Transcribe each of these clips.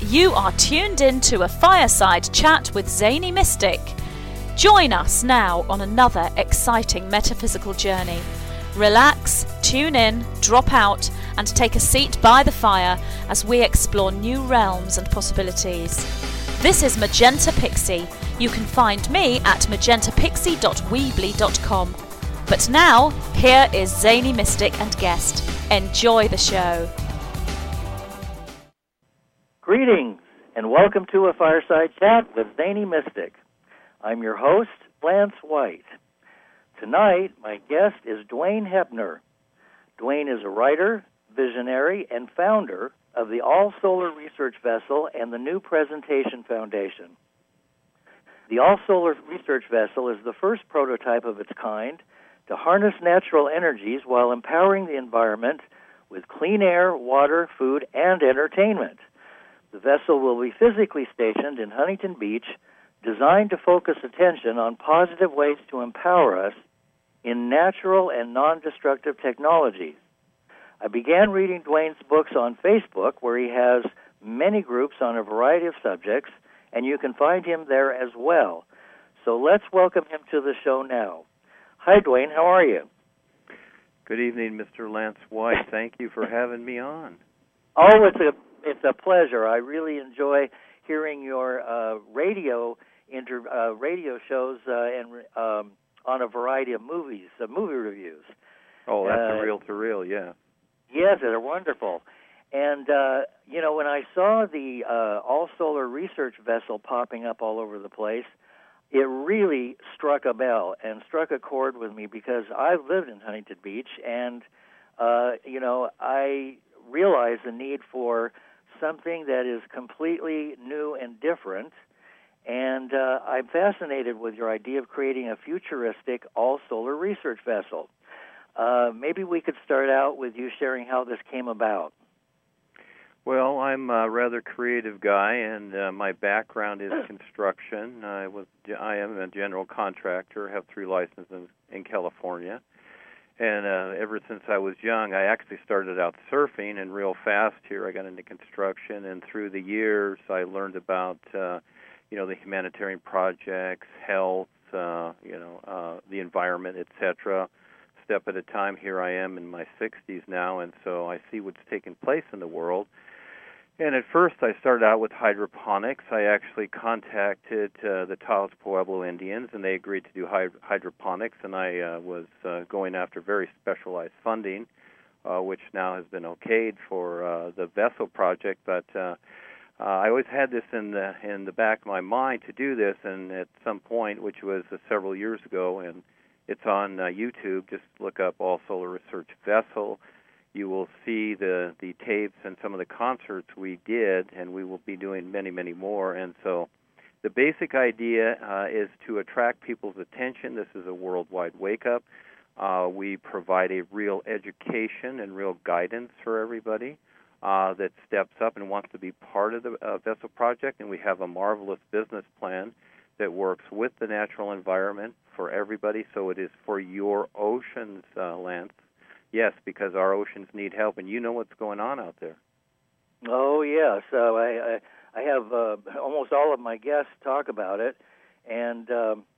You are tuned in to a fireside chat with Zany Mystic. Join us now on another exciting metaphysical journey. Relax, tune in, drop out, and take a seat by the fire as we explore new realms and possibilities. This is Magenta Pixie. You can find me at magentapixie.weebly.com. But now, here is Zany Mystic and guest. Enjoy the show. Greetings, and welcome to a fireside chat with Zany Mystic. I'm your host, Lance White. Tonight, my guest is Dwayne Heppner. Dwayne is a writer, visionary, and founder of the All Solar Research Vessel and the New Presentation Foundation. The All Solar Research Vessel is the first prototype of its kind to harness natural energies while empowering the environment with clean air, water, food, and entertainment. The vessel will be physically stationed in Huntington Beach, designed to focus attention on positive ways to empower us in natural and non-destructive technologies. I began reading Dwayne's books on Facebook, where he has many groups on a variety of subjects, and you can find him there as well. So let's welcome him to the show now. Hi, Dwayne. How are you? Good evening, Mr. Lance White. Thank you for having me on. Oh, it's a pleasure. I really enjoy hearing your radio shows and on a variety of movie reviews. Oh, that's a reel-to-reel, yeah. Yes, they're wonderful. And, when I saw the All-Solar Research Vessel popping up all over the place, it really struck a bell and struck a chord with me because I've lived in Huntington Beach, and, I realized the need for something that is completely new and different. And I'm fascinated with your idea of creating a futuristic all-solar research vessel. Maybe we could start out with you sharing how this came about. Well, I'm a rather creative guy, and my background is construction. I am a general contractor, have 3 licenses in California. And ever since I was young, I actually started out surfing, and real fast here I got into construction. And through the years, I learned about, the humanitarian projects, health, the environment, etc. Step at a time, here I am in my 60s now, and so I see what's taking place in the world. And at first, I started out with hydroponics. I actually contacted the Taos Pueblo Indians, and they agreed to do hydroponics, and I was going after very specialized funding, which now has been okayed for the vessel project. But I always had this in the back of my mind to do this, and at some point, which was several years ago, and it's on YouTube, just look up All Solar Research Vessel. You will see the tapes and some of the concerts we did, and we will be doing many, many more. And so the basic idea is to attract people's attention. This is a worldwide wake-up. We provide a real education and real guidance for everybody that steps up and wants to be part of the Vessel Project, and we have a marvelous business plan that works with the natural environment for everybody. So it is for your oceans, Lance. Yes, because our oceans need help, and you know what's going on out there. Oh, yeah. So I have almost all of my guests talk about it, and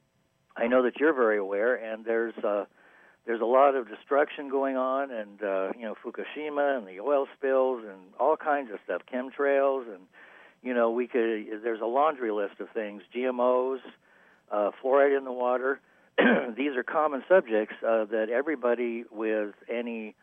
I know that you're very aware, and there's a lot of destruction going on, and, Fukushima and the oil spills and all kinds of stuff, chemtrails, and, there's a laundry list of things, GMOs, fluoride in the water. These are common subjects that everybody with any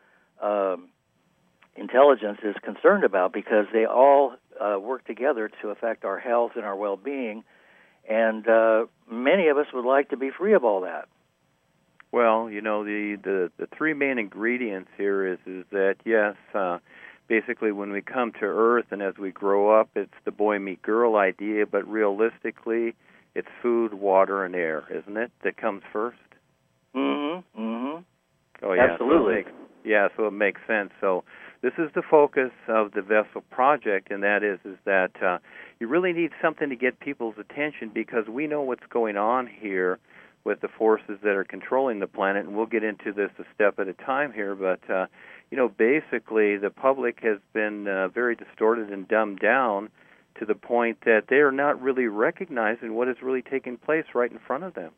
intelligence is concerned about because they all work together to affect our health and our well-being, and many of us would like to be free of all that. Well, the 3 main ingredients here is that, yes, basically when we come to Earth and as we grow up, it's the boy-meet-girl idea, but realistically, it's food, water, and air, isn't it, that comes first? Mm-hmm. Mm-hmm. Oh, yeah. Absolutely. So it makes sense. So this is the focus of the Vessel Project, and that is that you really need something to get people's attention because we know what's going on here with the forces that are controlling the planet, and we'll get into this a step at a time here, but, basically the public has been very distorted and dumbed down to the point that they are not really recognizing what is really taking place right in front of them.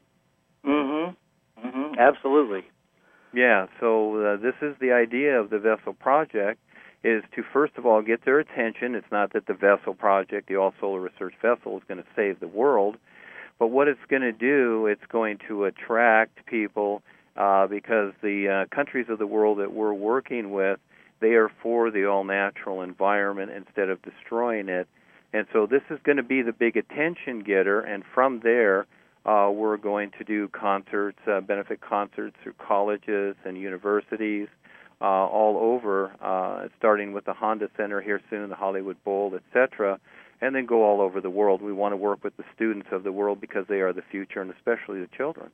Absolutely. Yeah, so this is the idea of the Vessel Project, is to first of all get their attention. It's not that the Vessel Project, the All-Solar Research Vessel, is going to save the world, but what it's going to do, it's going to attract people because the countries of the world that we're working with, they are for the all-natural environment instead of destroying it. And so this is going to be the big attention getter, and from there we're going to do concerts, benefit concerts through colleges and universities all over, starting with the Honda Center here soon, the Hollywood Bowl, etc., and then go all over the world. We want to work with the students of the world because they are the future, and especially the children.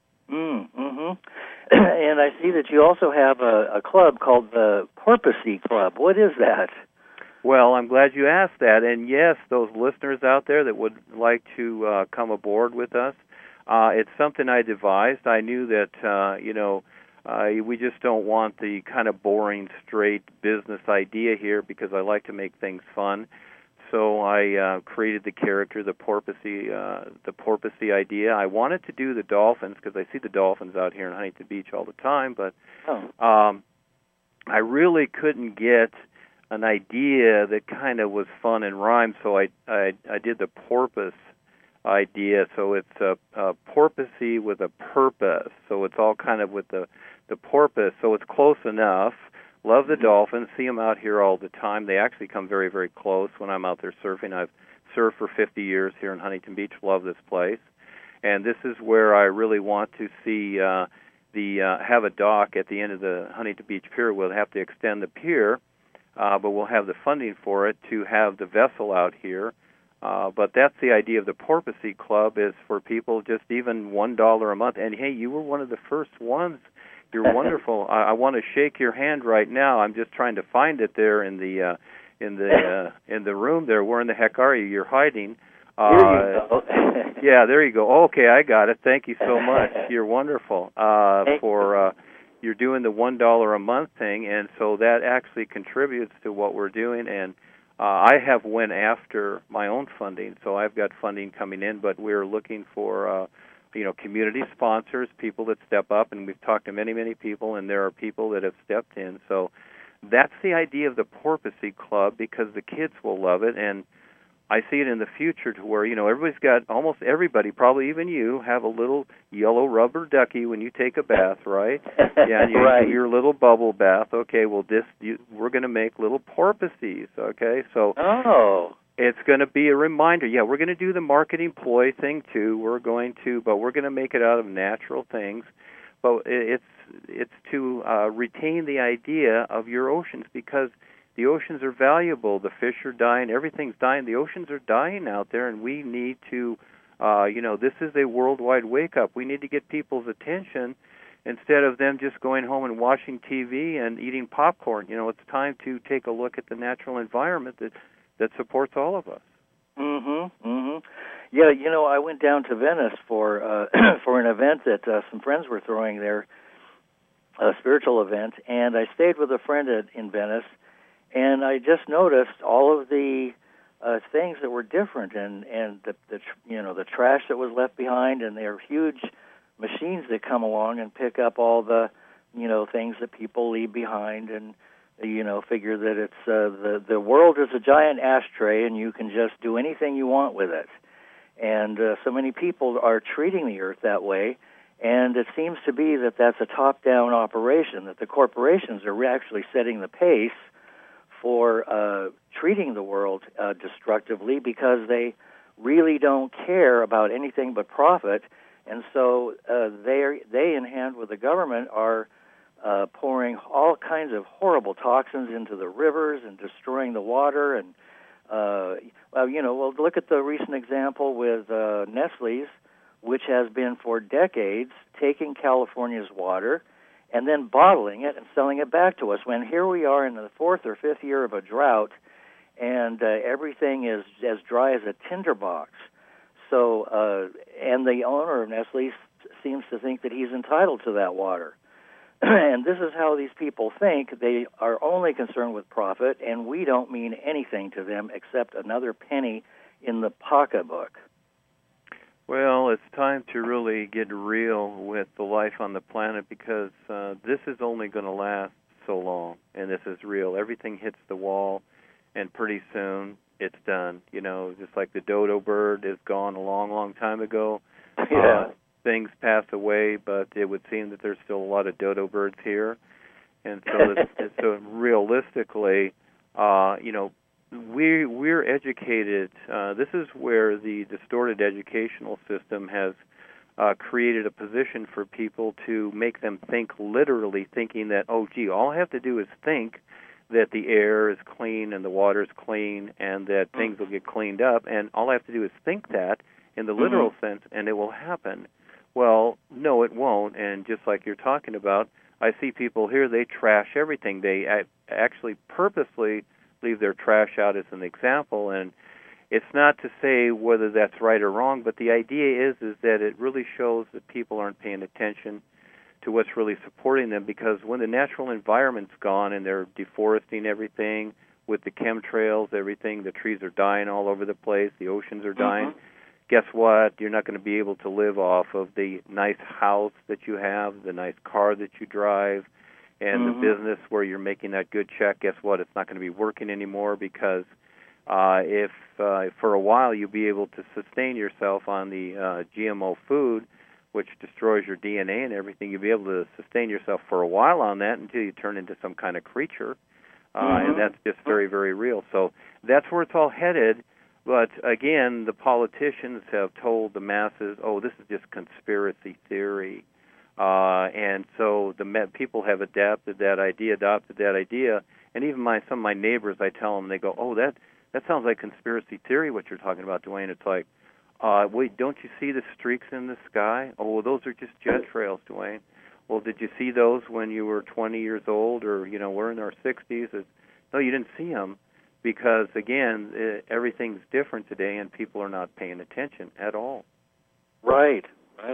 And I see that you also have a club called the Porpoisey Club. What is that? Well, I'm glad you asked that. And yes, those listeners out there that would like to come aboard with us, it's something I devised. I knew that, we just don't want the kind of boring, straight business idea here because I like to make things fun. So I created the character, the porpoisey idea. I wanted to do the dolphins because I see the dolphins out here in Huntington Beach all the time, but I really couldn't get an idea that kind of was fun and rhymed, so I did the porpoise idea. So it's a porpoisey with a purpose. So it's all kind of with the porpoise. So it's close enough. Love the dolphins. See them out here all the time. They actually come very, very close when I'm out there surfing. I've surfed for 50 years here in Huntington Beach. Love this place. And this is where I really want to see have a dock at the end of the Huntington Beach Pier. We'll have to extend the pier, but we'll have the funding for it to have the vessel out here. But that's the idea of the Porpoisey Club, is for people just even $1 a month. And, hey, you were one of the first ones. You're wonderful. I want to shake your hand right now. I'm just trying to find it there in the room there. Where in the heck are you? You're hiding. Here you go. Yeah, there you go. Okay, I got it. Thank you so much. You're wonderful. You're doing the $1 a month thing, and so that actually contributes to what we're doing. And I have went after my own funding, so I've got funding coming in, but we're looking for community sponsors, people that step up, and we've talked to many, many people, and there are people that have stepped in. So that's the idea of the Porpoisey Club, because the kids will love it, and I see it in the future to where, everybody's got, almost everybody, probably even you, have a little yellow rubber ducky when you take a bath, right? Yeah, and you right. do your little bubble bath. Okay, well, we're going to make little porpoises, okay? So it's going to be a reminder. Yeah, we're going to do the marketing ploy thing, too. But we're going to make it out of natural things. But it's to retain the idea of your oceans, because the oceans are valuable. The fish are dying. Everything's dying. The oceans are dying out there, and we need to, this is a worldwide wake-up. We need to get people's attention instead of them just going home and watching TV and eating popcorn. It's time to take a look at the natural environment that supports all of us. Yeah, I went down to Venice for an event that some friends were throwing there, a spiritual event, and I stayed with a friend in Venice. And I just noticed all of the things that were different, and the trash that was left behind, and there are huge machines that come along and pick up all the things that people leave behind, and figure that it's the world is a giant ashtray, and you can just do anything you want with it. And so many people are treating the earth that way, and it seems to be that that's a top-down operation, that the corporations are actually setting the pace for treating the world destructively, because they really don't care about anything but profit, and so they in hand with the government are pouring all kinds of horrible toxins into the rivers and destroying the water. And look at the recent example with Nestle's, which has been for decades taking California's water and then bottling it and selling it back to us, when here we are in the fourth or fifth year of a drought, and everything is as dry as a tinderbox. So, and the owner of Nestle seems to think that he's entitled to that water. And this is how these people think. They are only concerned with profit, and we don't mean anything to them except another penny in the pocketbook. Well, it's time to really get real with the life on the planet, because this is only going to last so long, and this is real. Everything hits the wall, and pretty soon it's done. You know, just like the dodo bird is gone a long, long time ago. Yeah. Things pass away, but it would seem that there's still a lot of dodo birds here. And so realistically, you know, we're educated. This is where the distorted educational system has created a position for people to make them think literally, thinking that, oh, gee, all I have to do is think that the air is clean and the water is clean and that things will get cleaned up, and all I have to do is think that in the literal sense, and it will happen. Well, no, it won't. And just like you're talking about, I see people here, they trash everything. They actually purposely leave their trash out as an example. And it's not to say whether that's right or wrong, but the idea is that it really shows that people aren't paying attention to what's really supporting them, because when the natural environment's gone and they're deforesting everything with the chemtrails, everything, the trees are dying all over the place, the oceans are dying. Guess what? You're not going to be able to live off of the nice house that you have, the nice car that you drive, and the business where you're making that good check. Guess what? It's not going to be working anymore, because if for a while you'll be able to sustain yourself on the GMO food, which destroys your DNA and everything, you'll be able to sustain yourself for a while on that until you turn into some kind of creature, and that's just very, very real. So that's where it's all headed. But again, the politicians have told the masses, oh, this is just conspiracy theory. And so the people have adopted that idea. And even some of my neighbors, I tell them, they go, oh, that sounds like conspiracy theory, what you're talking about, Dwayne. It's like, wait, don't you see the streaks in the sky? Oh, well, those are just jet trails, Dwayne. Well, did you see those when you were 20 years old, or, you know, we're in our 60s? No, you didn't see them. Because, again, everything's different today, and people are not paying attention at all. Right.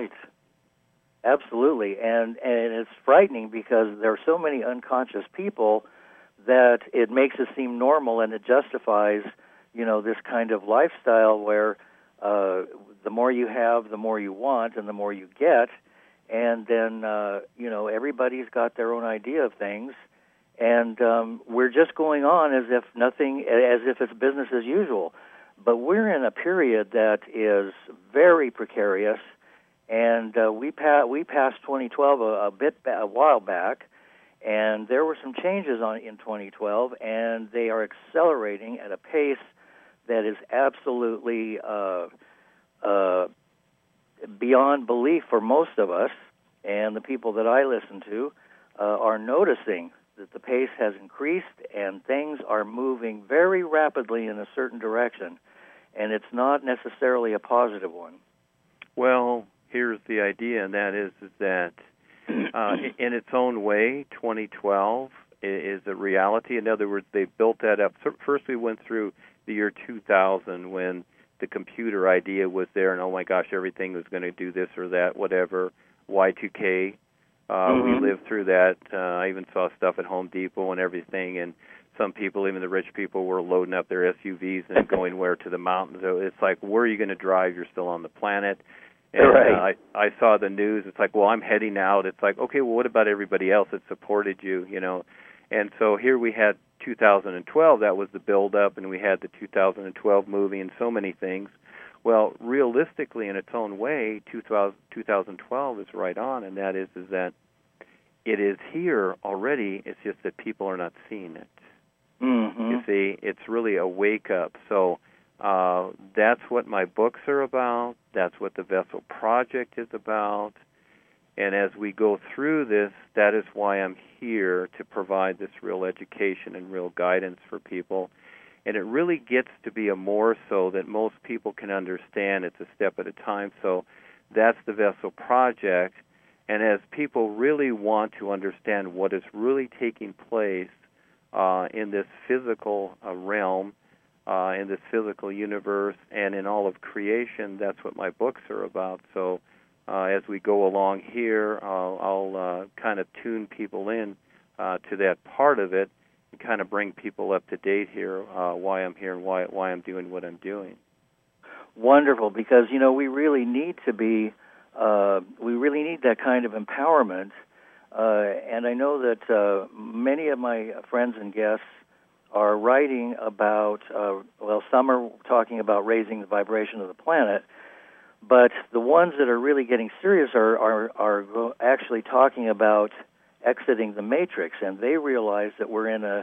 Absolutely. And it's frightening, because there are so many unconscious people that it makes it seem normal, and it justifies, you know, this kind of lifestyle where the more you have, the more you want, and the more you get. And then, you know, everybody's got their own idea of things. And we're just going on as if it's business as usual. But we're in a period that is very precarious, and we passed 2012 a while back, and there were some changes in 2012, and they are accelerating at a pace that is absolutely beyond belief for most of us. And the people that I listen to are noticing that the pace has increased and things are moving very rapidly in a certain direction, and it's not necessarily a positive one. Well, here's the idea, and that is that in its own way, 2012 is a reality. In other words, they built that up. First, we went through the year 2000 when the computer idea was there, and oh my gosh, everything was going to do this or that, whatever, Y2K. We lived through that. I even saw stuff at Home Depot and everything, and some people, even the rich people, were loading up their SUVs and going where to the mountains. So it's like, where are you going to drive? You're still on the planet. And I saw the news. It's like, well, I'm heading out. It's like, okay, well, what about everybody else that supported you, you know? And so here we had 2012. That was the build-up, and we had the 2012 movie and so many things. Well, realistically, in its own way, 2012 is right on, and that is that it is here already. It's just that people are not seeing it. You see, it's really a wake-up. So that's what my books are about. That's what the Vessel Project is about. And as we go through this, that is why I'm here, to provide this real education and real guidance for people. And it really gets to be a more so that most people can understand. It's a step at a time. So that's the Vessel Project. And as people really want to understand what is really taking place in this physical realm, in this physical universe, and in all of creation, that's what my books are about. So as we go along here, I'll kind of tune people in to that part of it and kind of bring people up to date here, why I'm here and why I'm doing what I'm doing. Wonderful, because, we really need to be, we really need that kind of empowerment. And I know that many of my friends and guests are writing about, some are talking about raising the vibration of the planet, but the ones that are really getting serious are actually talking about exiting the matrix, and they realize that we're in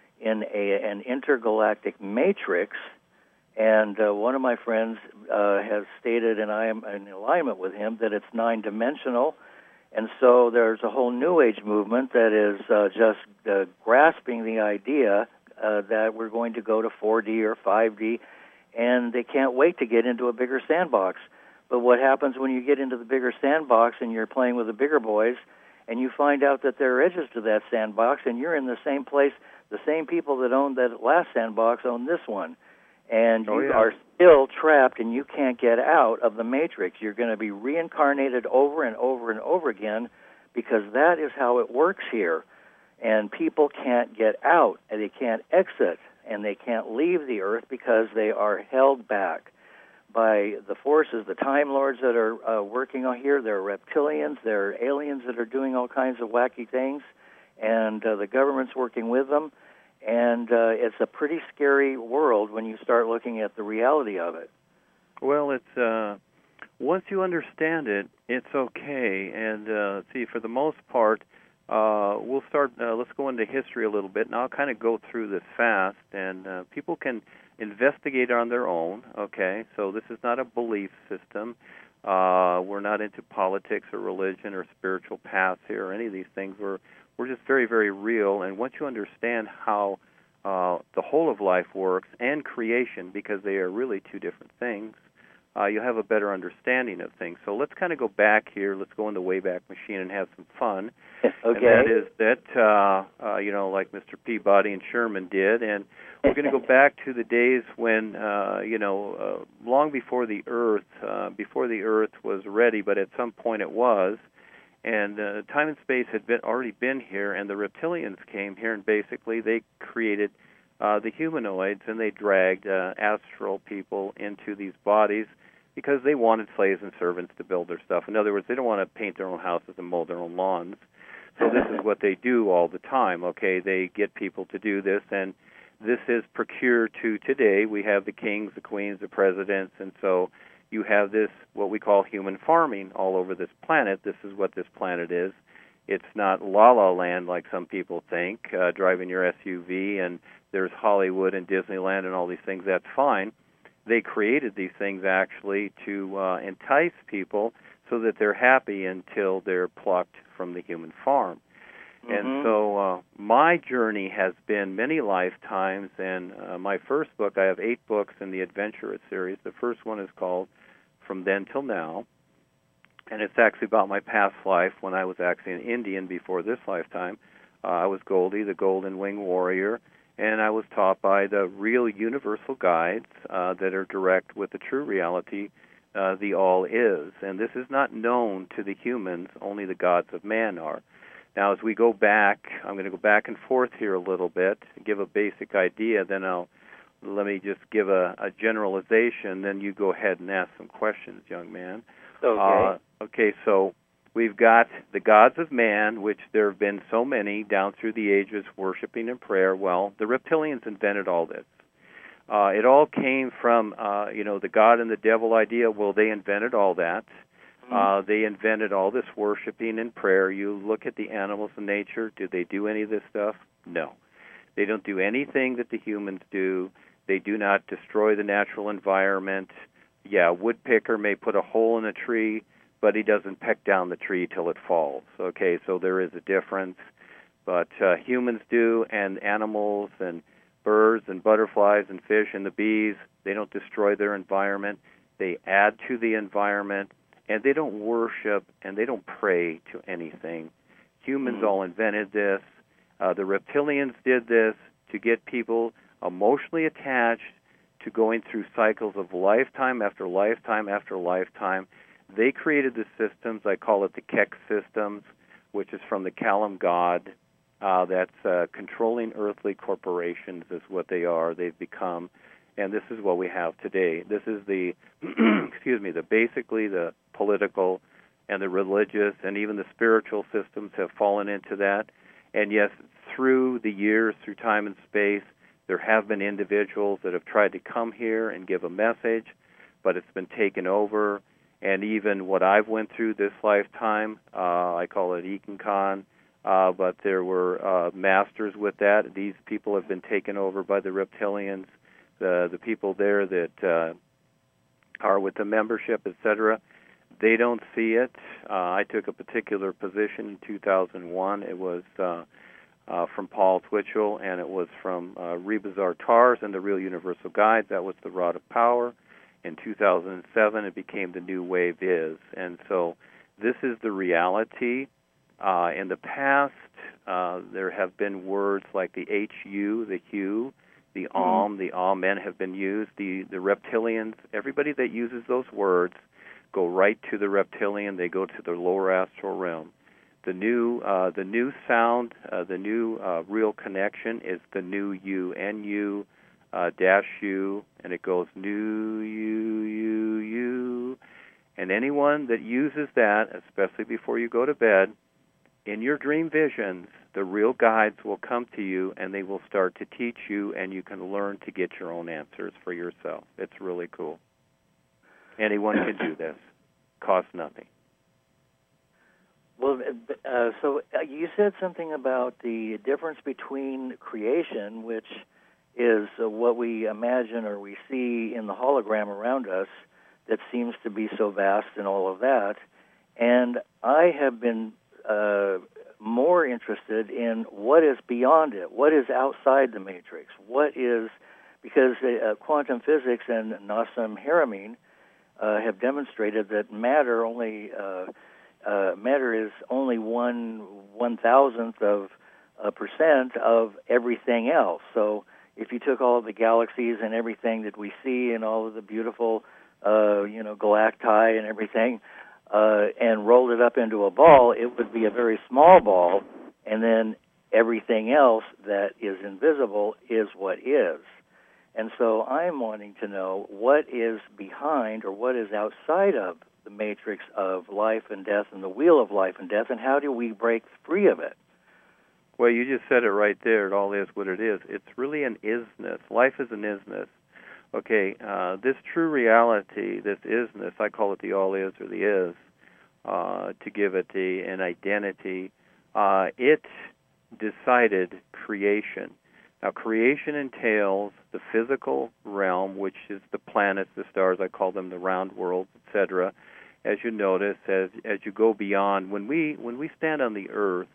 an intergalactic matrix. And one of my friends has stated, and I am in alignment with him, that it's 9-dimensional. And so there's a whole New Age movement that is just grasping the idea that we're going to go to 4D or 5D, and they can't wait to get into a bigger sandbox. But what happens when you get into the bigger sandbox and you're playing with the bigger boys, and you find out that there are edges to that sandbox, and you're in the same place, the same people that owned that last sandbox own this one. And you are still trapped, and you can't get out of the matrix. You're going to be reincarnated over and over and over again, because that is how it works here. And people can't get out, and they can't exit, and they can't leave the earth because they are held back by the forces, the Time Lords that are working on here. There are reptilians, there are aliens that are doing all kinds of wacky things, and the government's working with them. And it's a pretty scary world when you start looking at the reality of it. Well, it's once you understand it, it's okay. And see, for the most part, we'll start. Let's go into history a little bit, and I'll kind of go through this fast, and people can investigate on their own. Okay, so this is not a belief system. We're not into politics or religion or spiritual paths here or any of these things. We're just very, very real. And once you understand how the whole of life works and creation, because they are really two different things, you'll have a better understanding of things. So let's kind of go back here. Let's go in the Wayback Machine and have some fun. Okay. And that is that, like Mr. Peabody and Sherman did. And we're going to go back to the days when, long before the Earth was ready, but at some point it was. And time and space had already been here, and the reptilians came here, and basically they created the humanoids, and they dragged astral people into these bodies because they wanted slaves and servants to build their stuff. In other words, they don't want to paint their own houses and mow their own lawns. So this is what they do all the time, okay? They get people to do this, and this is procured to today. We have the kings, the queens, the presidents, and so you have this, what we call human farming, all over this planet. This is what this planet is. It's not la-la land like some people think, driving your SUV, and there's Hollywood and Disneyland and all these things. That's fine. They created these things actually to entice people so that they're happy until they're plucked from the human farm. Mm-hmm. And so my journey has been many lifetimes, and my first book, I have 8 books in the Adventurous series. The first one is called From Then Till Now, and it's actually about my past life when I was actually an Indian before this lifetime. I was Goldie, the Golden Wing Warrior, and I was taught by the real universal guides that are direct with the true reality, the All Is. And this is not known to the humans, only the gods of man are. Now, as we go back, I'm going to go back and forth here a little bit, give a basic idea, then let me just give a generalization, then you go ahead and ask some questions, young man. Okay. Okay, so we've got the gods of man, which there have been so many down through the ages, worshiping and prayer. Well, the reptilians invented all this. It all came from, the God and the devil idea. Well, they invented all that. They invented all this worshiping and prayer. You look at the animals in nature. Do they do any of this stuff? No. They don't do anything that the humans do. They do not destroy the natural environment. Yeah, a woodpecker may put a hole in a tree, but he doesn't peck down the tree till it falls. Okay, so there is a difference. But humans do, and animals and birds and butterflies and fish and the bees, they don't destroy their environment. They add to the environment, and they don't worship and they don't pray to anything. Humans all invented this. The reptilians did this to get people emotionally attached to going through cycles of lifetime after lifetime after lifetime. They created the systems. I call it the Keck systems, which is from the Kalam god. That's controlling earthly corporations is what they are. They've become, and this is what we have today. This is the, basically the political and the religious and even the spiritual systems have fallen into that. And yes, through the years, through time and space, there have been individuals that have tried to come here and give a message, but it's been taken over. And even what I've went through this lifetime, I call it Ekin, but there were masters with that. These people have been taken over by the reptilians, the people there that are with the membership, etc. They don't see it. I took a particular position in 2001. It was from Paul Twitchell, and it was from Reba Zartars and the Real Universal Guide. That was the Rod of Power. In 2007, it became the New Wave Is. And so this is the reality. In the past, there have been words like the HU, the HU, the the Amen have been used. The reptilians, everybody that uses those words go right to the reptilian. They go to the lower astral realm. The new sound, the new real connection is the new U, NU, dash U, and it goes new U. And anyone that uses that, especially before you go to bed, in your dream visions, the real guides will come to you and they will start to teach you, and you can learn to get your own answers for yourself. It's really cool. Anyone can do this. Costs nothing. Well, so you said something about the difference between creation, which is what we imagine or we see in the hologram around us that seems to be so vast and all of that. And I have been more interested in what is beyond it, what is outside the matrix, what is, because quantum physics and Nassim Haramein have demonstrated that matter is only 1/1000th of a percent of everything else. So if you took all of the galaxies and everything that we see and all of the beautiful, galacti and everything, and rolled it up into a ball, it would be a very small ball, and then everything else that is invisible is what is. And so I'm wanting to know what is behind or what is outside of the matrix of life and death and the wheel of life and death, and how do we break free of it? Well, you just said it right there. It all is what it is. It's really an isness. Life is an isness. Okay, this true reality, this isness, I call it the all is or the is, to give it an identity. It decided creation. Now, creation entails the physical realm, which is the planets, the stars, I call them the round worlds, etc. As you notice, as you go beyond, when we stand on the earth,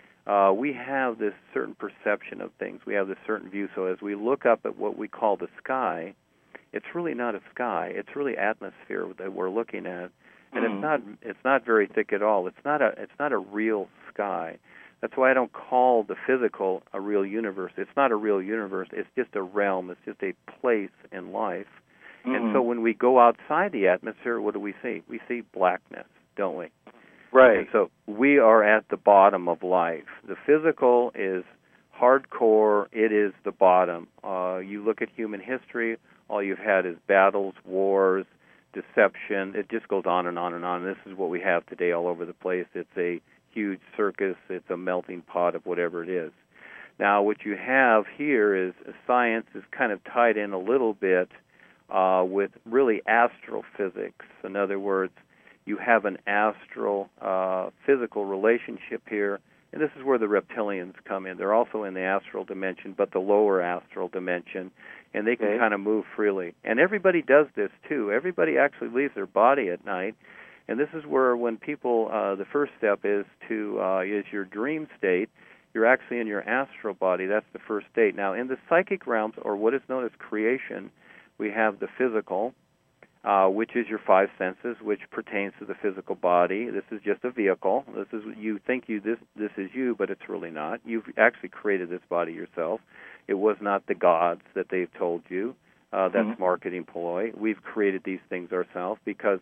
we have this certain perception of things. We have this certain view. So as we look up at what we call the sky, it's really not a sky. It's really atmosphere that we're looking at, and it's not very thick at all. It's not a real sky. That's why I don't call the physical a real universe. It's not a real universe. It's just a realm. It's just a place in life. And so when we go outside the atmosphere, what do we see? We see blackness, don't we? Right. And so we are at the bottom of life. The physical is hardcore. It is the bottom. You look at human history, all you've had is battles, wars, deception. It just goes on and on and on. This is what we have today all over the place. It's a huge circus. It's a melting pot of whatever it is. Now, what you have here is science is kind of tied in a little bit with really astrophysics. In other words, you have an astral physical relationship here, and this is where the reptilians come in. They're also in the astral dimension, but the lower astral dimension, and they can kind of move freely. And everybody does this too. Everybody actually leaves their body at night, and this is where when people, the first step is your dream state. You're actually in your astral body. That's the first state. Now, in the psychic realms, or what is known as creation, we have the physical, which is your five senses, which pertains to the physical body. This is just a vehicle. This is you think this is you, but it's really not. You've actually created this body yourself. It was not the gods that they've told you. That's marketing ploy. We've created these things ourselves because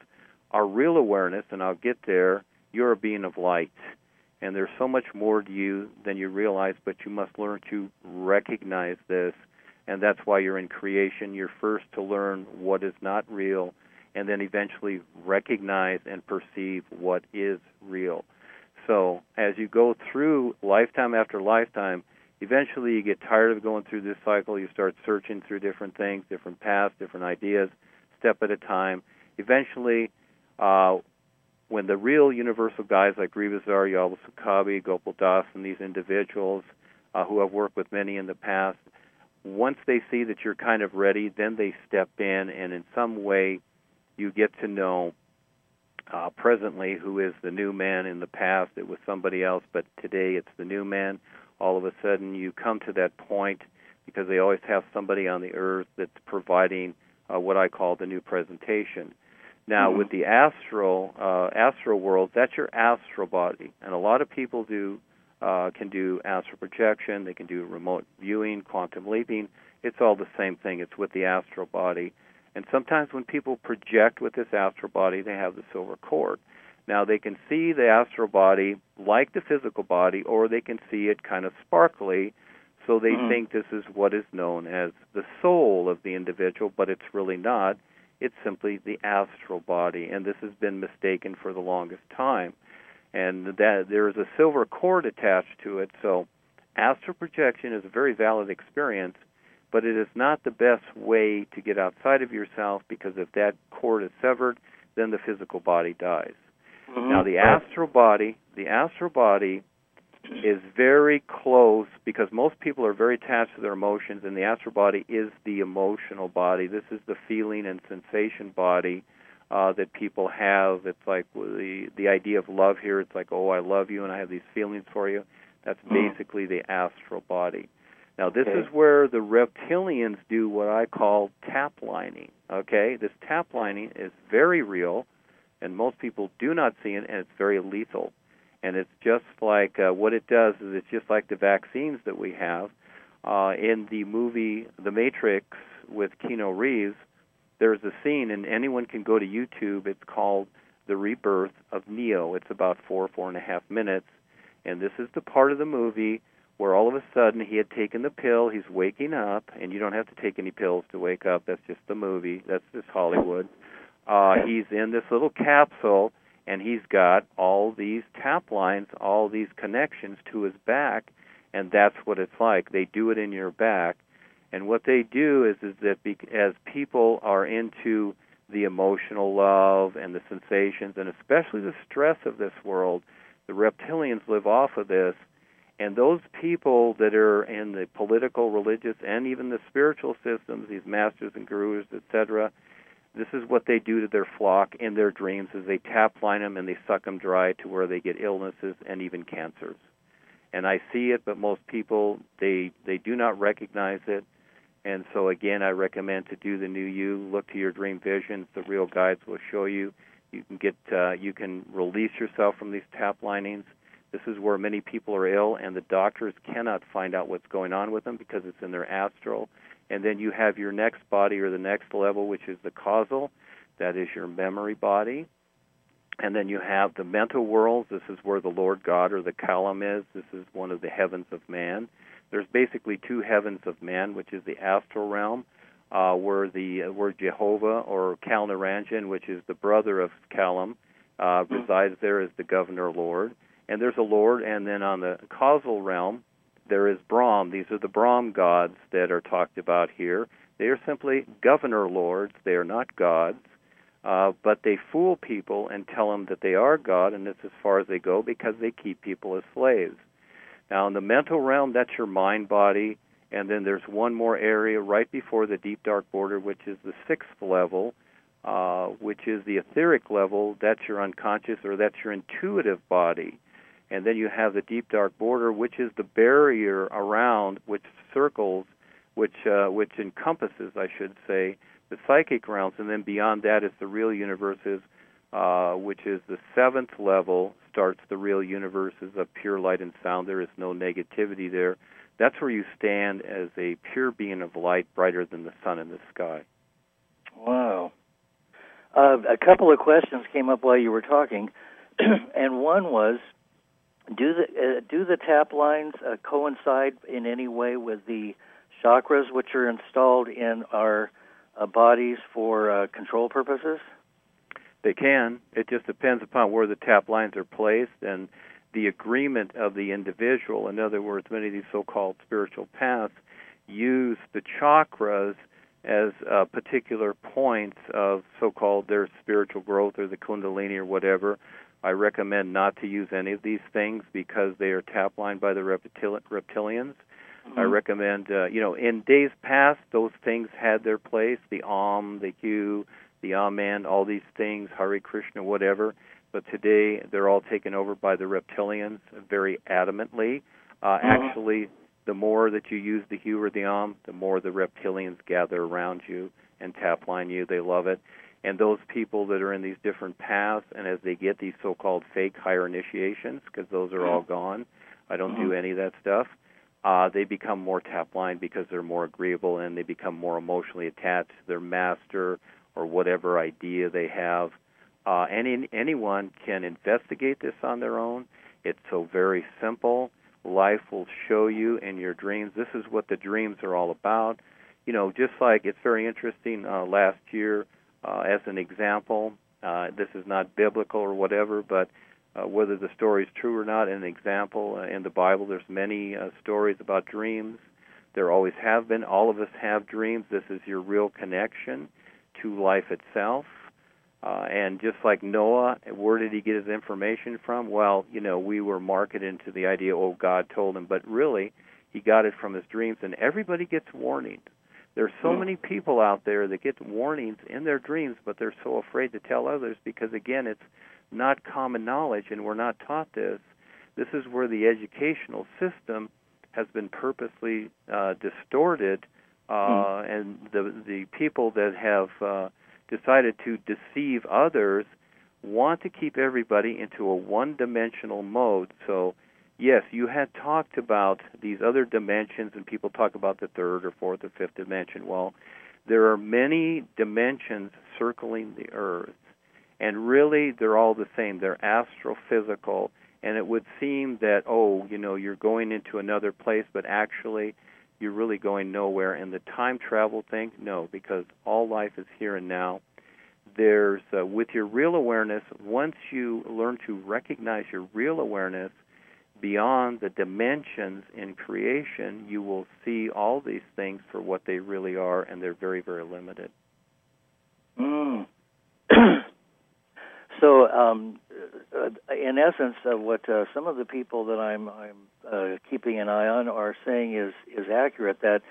our real awareness, and I'll get there, you're a being of light. And there's so much more to you than you realize, but you must learn to recognize this. And that's why you're in creation. You're first to learn what is not real, and then eventually recognize and perceive what is real. So as you go through lifetime after lifetime, eventually you get tired of going through this cycle. You start searching through different things, different paths, different ideas, step at a time. Eventually, when the real universal guys like Rivazar, Yabal Sukabi, Gopal Das, and these individuals who have worked with many in the past, once they see that you're kind of ready, then they step in, and in some way you get to know presently who is the new man. In the past it was somebody else, but today it's the new man. All of a sudden you come to that point because they always have somebody on the earth that's providing what I call the new presentation. Now, with the astral world, that's your astral body, and a lot of people can do astral projection. They can do remote viewing, quantum leaping. It's all the same thing. It's with the astral body. And sometimes when people project with this astral body, they have the silver cord. Now, they can see the astral body like the physical body, or they can see it kind of sparkly, so they think this is what is known as the soul of the individual, but it's really not. It's simply the astral body, and this has been mistaken for the longest time. And that there is a silver cord attached to it, so astral projection is a very valid experience, but it is not the best way to get outside of yourself, because if that cord is severed, then the physical body dies. Now, the astral body is very close, because most people are very attached to their emotions, and the astral body is the emotional body. This is the feeling and sensation body that people have. It's like the idea of love here. It's like, oh, I love you, and I have these feelings for you. That's basically the astral body. Now, this is where the reptilians do what I call tap lining. Okay, this tap lining is very real, and most people do not see it, and it's very lethal. And it's just like what it does is it's just like the vaccines that we have. In the movie The Matrix with Keanu Reeves, there's a scene, and anyone can go to YouTube. It's called The Rebirth of Neo. It's about 4.5 minutes. And this is the part of the movie where all of a sudden he had taken the pill. He's waking up, and you don't have to take any pills to wake up. That's just the movie. That's just Hollywood. He's in this little capsule, and he's got all these tap lines, all these connections to his back, and that's what it's like. They do it in your back. And what they do is that as people are into the emotional love and the sensations, and especially the stress of this world, the reptilians live off of this. And those people that are in the political, religious, and even the spiritual systems, these masters and gurus, etc., this is what they do to their flock in their dreams, is they tap line them and they suck them dry to where they get illnesses and even cancers. And I see it, but most people, they do not recognize it. And so, again, I recommend to do the new you. Look to your dream visions. The real guides will show you. You can release yourself from these tap linings. This is where many people are ill, and the doctors cannot find out what's going on with them because it's in their astral. And then you have your next body, or the next level, which is the causal. That is your memory body. And then you have the mental world. This is where the Lord God, or the Kalam, is. This is one of the heavens of man. There's basically two heavens of man, which is the astral realm, where Jehovah, or Kal Naranjan, which is the brother of Kalam, resides there as the governor Lord. And there's a Lord, and then on the causal realm, there is Brahm. These are the Brahm gods that are talked about here. They are simply governor lords. They are not gods, but they fool people and tell them that they are God, and that's as far as they go because they keep people as slaves. Now, in the mental realm, that's your mind body, and then there's one more area right before the deep dark border, which is the sixth level, which is the etheric level. That's your unconscious, or that's your intuitive body. And then you have the deep dark border, which is the barrier around, which circles, which encompasses, I should say, the psychic realms. And then beyond that is the real universes, which is the seventh level, starts the real universes of pure light and sound. There is no negativity there. That's where you stand as a pure being of light, brighter than the sun in the sky. Wow. A couple of questions came up while you were talking, and one was, do the tap lines coincide in any way with the chakras which are installed in our bodies for control purposes? They can. It just depends upon where the tap lines are placed and the agreement of the individual. In other words, many of these so-called spiritual paths use the chakras as particular points of so-called their spiritual growth or the kundalini or whatever. I recommend not to use any of these things because they are tap-lined by the reptilians. Mm-hmm. I recommend, in days past, those things had their place, the Om, the Hu, the Amen, all these things, Hare Krishna, whatever. But today, they're all taken over by the reptilians very adamantly. Actually, the more that you use the Hu or the Om, the more the reptilians gather around you and tap line you. They love it. And those people that are in these different paths, and as they get these so-called fake higher initiations, because those are all gone, I don't do any of that stuff, they become more tap-lined because they're more agreeable and they become more emotionally attached to their master or whatever idea they have. Anyone can investigate this on their own. It's so very simple. Life will show you in your dreams. This is what the dreams are all about. Just like it's very interesting last year, as an example, this is not biblical or whatever, but whether the story is true or not, an example in the Bible, there's many stories about dreams. There always have been. All of us have dreams. This is your real connection to life itself. And just like Noah, where did he get his information from? Well, we were marketed into the idea, God told him, but really, he got it from his dreams, and everybody gets warnings. There's so many people out there that get warnings in their dreams, but they're so afraid to tell others because, again, it's not common knowledge, and we're not taught this. This is where the educational system has been purposely distorted, and the people that have decided to deceive others want to keep everybody into a one-dimensional mode. So, yes, you had talked about these other dimensions, and people talk about the third or fourth or fifth dimension. Well, there are many dimensions circling the Earth, and really they're all the same. They're astrophysical, and it would seem that, you're going into another place, but actually you're really going nowhere. And the time travel thing, no, because all life is here and now. There's, with your real awareness, once you learn to recognize your real awareness beyond the dimensions in creation, you will see all these things for what they really are, and they're very, very limited. So, in essence, what some of the people that I'm keeping an eye on are saying is accurate, that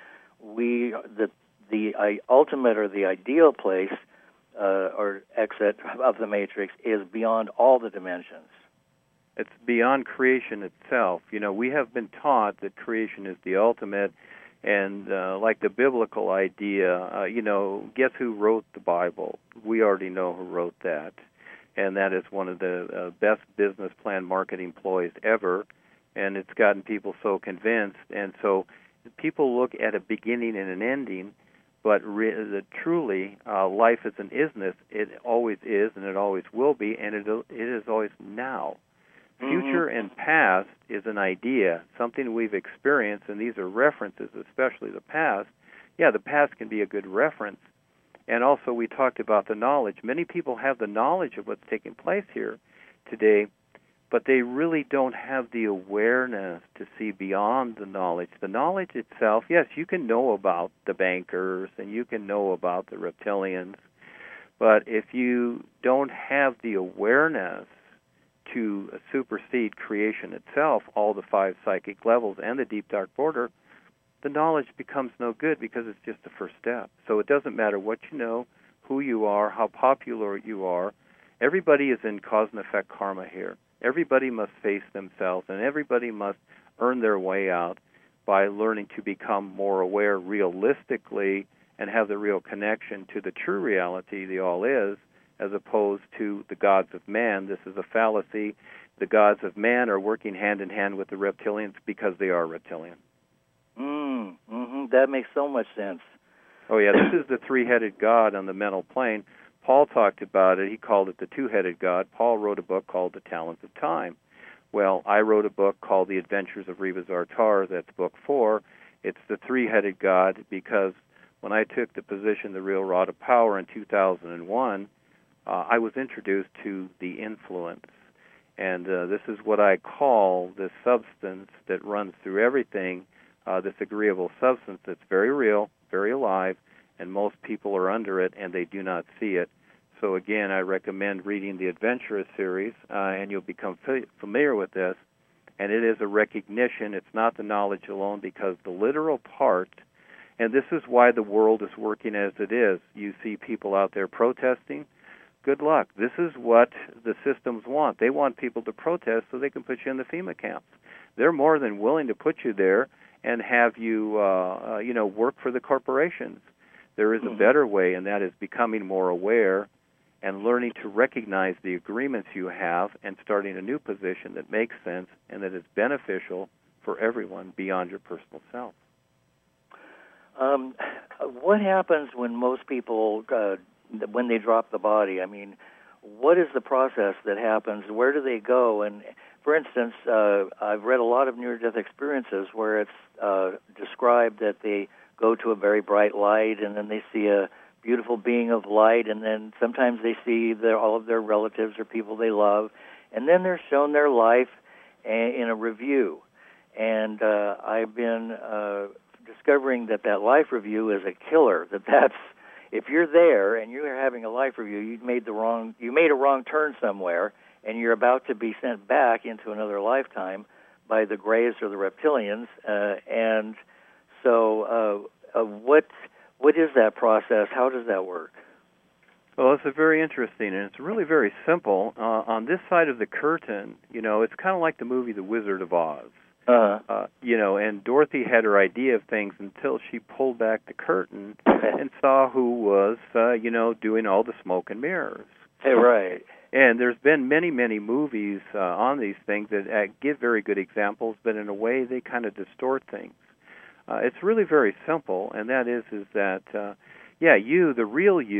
the ultimate or the ideal place or exit of the Matrix is beyond all the dimensions. It's beyond creation itself. We have been taught that creation is the ultimate, and like the biblical idea, guess who wrote the Bible? We already know who wrote that. And that is one of the best business plan marketing ploys ever, and it's gotten people so convinced. And so people look at a beginning and an ending, but truly, life is an isness. It always is, and it always will be, and it is always now. Future and past is an idea, something we've experienced, and these are references, especially the past. Yeah, the past can be a good reference. And also we talked about the knowledge. Many people have the knowledge of what's taking place here today, but they really don't have the awareness to see beyond the knowledge. The knowledge itself, yes, you can know about the bankers and you can know about the reptilians, but if you don't have the awareness to supersede creation itself, all the 5 psychic levels and the deep dark border, the knowledge becomes no good because it's just the first step. So it doesn't matter what you know, who you are, how popular you are. Everybody is in cause and effect karma here. Everybody must face themselves, and everybody must earn their way out by learning to become more aware realistically and have the real connection to the true reality, the all is, as opposed to the gods of man. This is a fallacy. The gods of man are working hand in hand with the reptilians because they are reptilian. That makes so much sense. Oh, yeah, this is the three-headed God on the mental plane. Paul talked about it. He called it the two-headed God. Paul wrote a book called The Talents of Time. Well, I wrote a book called The Adventures of Reva Zartar. That's book 4. It's the three-headed God because when I took the position, The Real Rod of Power, in 2001, I was introduced to the influence. And this is what I call this substance that runs through everything, this agreeable substance that's very real, very alive, and most people are under it and they do not see it. So again, I recommend reading the Adventurous series, and you'll become familiar with this. And it is a recognition. It's not the knowledge alone, because the literal part, and this is why the world is working as it is. You see people out there protesting. Good luck. This is what the systems want. They want people to protest so they can put you in the FEMA camps. They're more than willing to put you there and have you, work for the corporations. There is a better way, and that is becoming more aware and learning to recognize the agreements you have and starting a new position that makes sense and that is beneficial for everyone beyond your personal self. What happens when most people, when they drop the body? I mean, what is the process that happens? Where do they go? And, for instance, I've read a lot of near-death experiences where it's described that they go to a very bright light and then they see a beautiful being of light, and then sometimes they see all of their relatives or people they love, and then they're shown their life in a review. And I've been discovering that life review is a killer. That's if you're there and you're having a life review, you made a wrong turn somewhere, and you're about to be sent back into another lifetime by the Greys or the reptilians. And so, what is that process? How does that work? Well, it's very interesting, and it's really very simple. On this side of the curtain, it's kind of like the movie The Wizard of Oz. And Dorothy had her idea of things until she pulled back the curtain and saw who was, doing all the smoke and mirrors. Hey, right. And there's been many, many movies on these things that give very good examples, but in a way they kind of distort things. It's really very simple, and that is that, you, the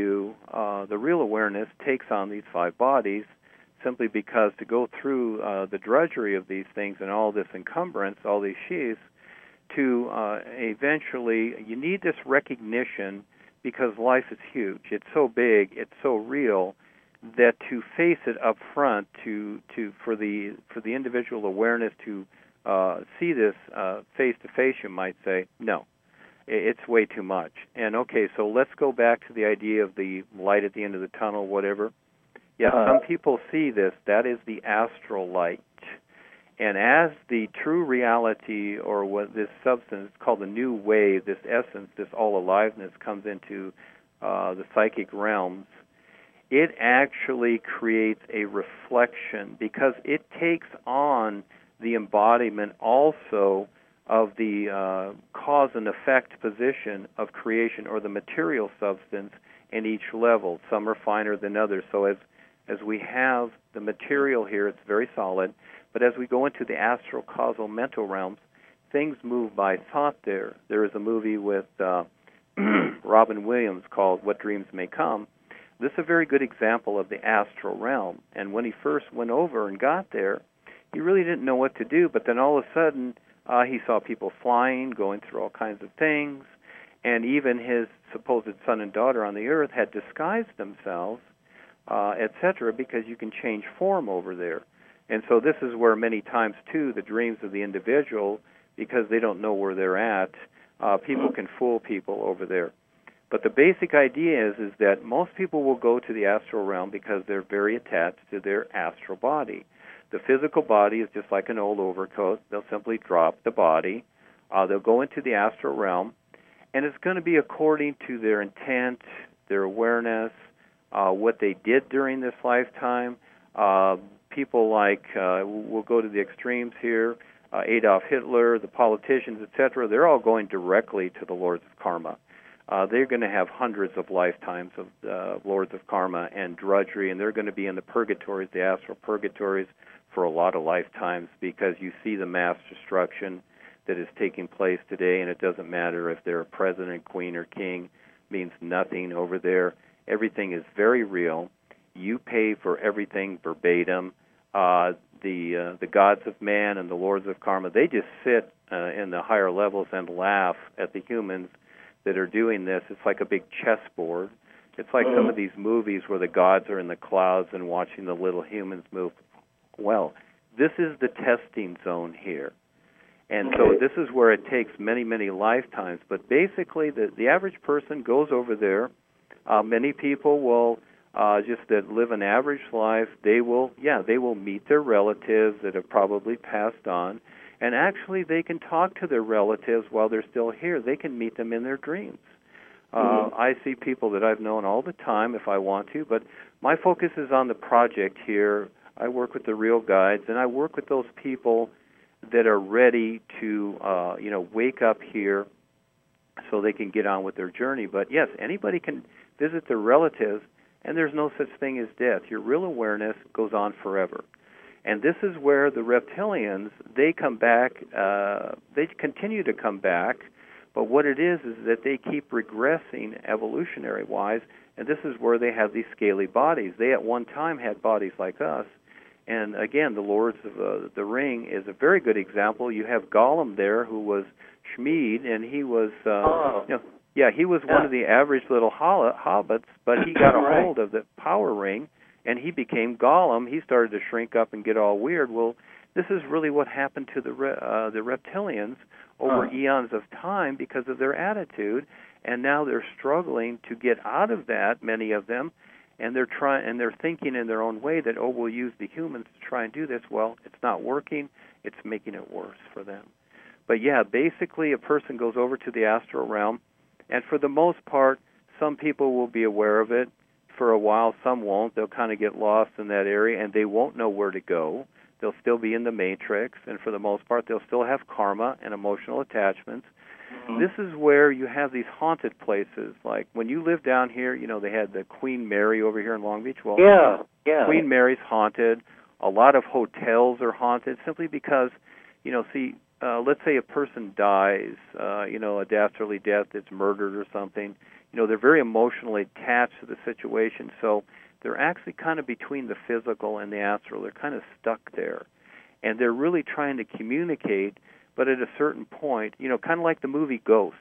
real awareness takes on these 5 bodies simply because to go through the drudgery of these things and all this encumbrance, all these sheaths, to eventually, you need this recognition because life is huge. It's so big, it's so real, that to face it up front, for the individual awareness to see this face-to-face, you might say, no, it's way too much. And, okay, so let's go back to the idea of the light at the end of the tunnel, whatever. Yeah, some people see this. That is the astral light. And as the true reality, or what this substance, it's called the new wave, this essence, this all-aliveness comes into the psychic realms, it actually creates a reflection because it takes on the embodiment also of the cause and effect position of creation or the material substance in each level. Some are finer than others. So as we have the material here, it's very solid, but as we go into the astral, causal, mental realms, things move by thought there. There is a movie with Robin Williams called What Dreams May Come. This is a very good example of the astral realm. And when he first went over and got there, he really didn't know what to do, but then all of a sudden he saw people flying, going through all kinds of things, and even his supposed son and daughter on the earth had disguised themselves, etc., because you can change form over there. And so this is where many times, too, the dreams of the individual, because they don't know where they're at, people can fool people over there. But the basic idea is that most people will go to the astral realm because they're very attached to their astral body. The physical body is just like an old overcoat. They'll simply drop the body. They'll go into the astral realm, and it's going to be according to their intent, their awareness, what they did during this lifetime. People like, we'll go to the extremes here, Adolf Hitler, the politicians, etc., they're all going directly to the Lords of Karma. They're going to have hundreds of lifetimes of Lords of Karma and drudgery, and they're going to be in the purgatories, the astral purgatories, for a lot of lifetimes because you see the mass destruction that is taking place today, and it doesn't matter if they're a president, queen, or king, means nothing over there. Everything is very real. You pay for everything verbatim. The gods of man and the lords of karma, they just sit in the higher levels and laugh at the humans that are doing this. It's like a big chessboard. It's like some of these movies where the gods are in the clouds and watching the little humans move. Well, this is the testing zone here. And so this is where it takes many, many lifetimes. But basically, the average person goes over there. Many people will just that live an average life. They will meet their relatives that have probably passed on. And actually, they can talk to their relatives while they're still here. They can meet them in their dreams. I see people that I've known all the time if I want to, but my focus is on the project here. I work with the real guides, and I work with those people that are ready to, wake up here so they can get on with their journey. But yes, anybody can visit their relatives, and there's no such thing as death. Your real awareness goes on forever. And this is where the reptilians, they come back, they continue to come back, but what it is that they keep regressing evolutionary-wise, and this is where they have these scaly bodies. They at one time had bodies like us, and again, the Lords of the Ring is a very good example. You have Gollum there, who was Shmead, and he was, he was one of the average little hobbits, but he got a hold of the power ring, and he became Gollum. He started to shrink up and get all weird. Well, this is really what happened to the reptilians over eons of time because of their attitude, and now they're struggling to get out of that, many of them, and they're thinking in their own way that, we'll use the humans to try and do this. Well, it's not working. It's making it worse for them. But yeah, basically a person goes over to the astral realm, and for the most part, some people will be aware of it. For a while, some won't. They'll kind of get lost in that area, and they won't know where to go. They'll still be in the matrix, and for the most part, they'll still have karma and emotional attachments. This is where you have these haunted places. Like when you live down here, they had the Queen Mary over here in Long Beach. Well, Queen Mary's haunted. A lot of hotels are haunted simply because, let's say a person dies, a dastardly death, it's murdered or something. They're very emotionally attached to the situation, so they're actually kind of between the physical and the astral. They're kind of stuck there. And they're really trying to communicate, but at a certain point, kind of like the movie Ghost.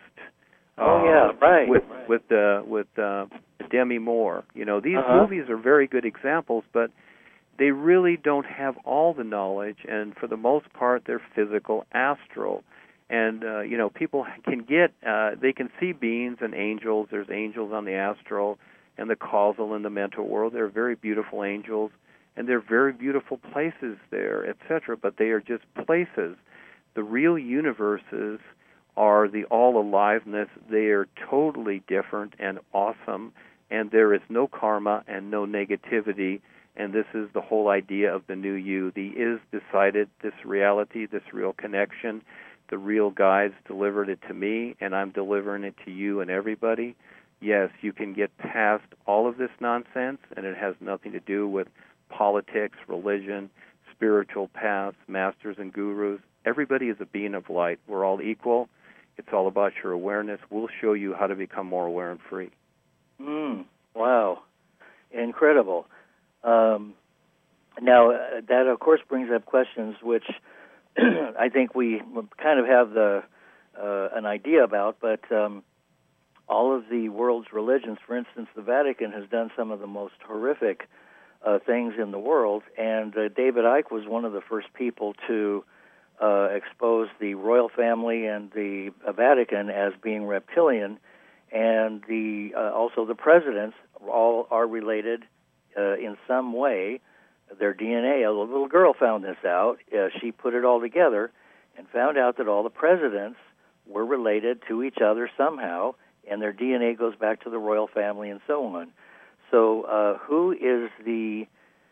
With Demi Moore. These movies are very good examples, but they really don't have all the knowledge, and for the most part, they're physical, astral. And, people can they can see beings and angels. There's angels on the astral and the causal and the mental world. They're very beautiful angels, and they're very beautiful places there, etc., but they are just places. The real universes are the all-aliveness. They are totally different and awesome, and there is no karma and no negativity, and this is the whole idea of the new you. The is decided, this reality, this real connection. The real guides delivered it to me, and I'm delivering it to you and everybody. Yes, you can get past all of this nonsense, and it has nothing to do with politics, religion, spiritual paths, masters and gurus. Everybody is a being of light. We're all equal. It's all about your awareness. We'll show you how to become more aware and free. Wow. Incredible. Now, that, of course, brings up questions which I think we kind of have an idea about, but all of the world's religions, for instance, the Vatican has done some of the most horrific things in the world, and David Icke was one of the first people to expose the royal family and the Vatican as being reptilian, and also the presidents all are related in some way. Their DNA, a little girl found this out. She put it all together and found out that all the presidents were related to each other somehow, and their DNA goes back to the royal family and so on. So, who is the